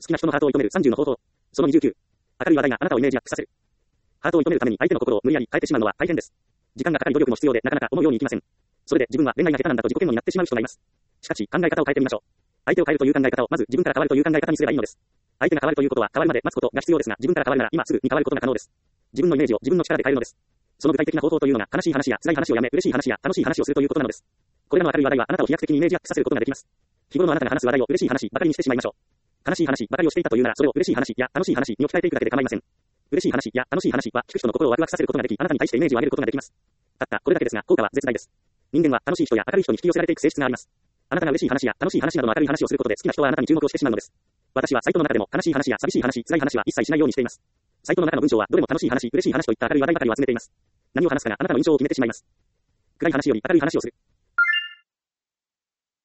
きな人のハートを射止める30の方法。その29。明るい話題があなたをイメージアップさせる。ハートを射止めるために相手の心を無理やり変えてしまうのは大変です。時間がかかり努力も必要でなかなか思うようにいきません。それで自分は恋愛が下手なんだと自己嫌悪になってしまう人がいます。しかし考え方を変えてみましょう。相手を変えるという考え方をまず自分から変わるという考え方にすればいいのです。相手が変わるということは変わるまで待つことが必要ですが、自分から変わるなら今すぐに変わることが可能です。自分のイメージを自分の力で変えるのです。その具体的な方法というのが悲しい話や辛い話をやめ嬉しい話や楽しい話をするということなのです。これらの明るい話題はあなたを飛躍的にイメージアップさせることができます。日頃のあなたが話す話題を嬉しい話ばかりにしてしまいましょう。悲しい話ばかりをしていたというならそれを嬉しい話や楽しい話に置き換えていくだけで構いません。嬉しい話や楽しい話は聞く人の心をワクワクさせることができ、あなたに対してイメージを上げることができます。たったこれだけですが効果は絶大です。人間は楽しい人や明るい人に引き寄せられていく性質があります。あなたが嬉しい話や楽しい話などの明るい話をすることで好きな人はあなたに注目をしてしまうのです。私はサイトの中でも悲しい話や寂しい話、辛い話は一切しないようにしています。サイトの中の文章はどれも楽しい話、嬉しい話といった明るい話題ばかりを集めています。何を話すかがあなたの印象を決めてしまいます。暗い話より明るい話をする。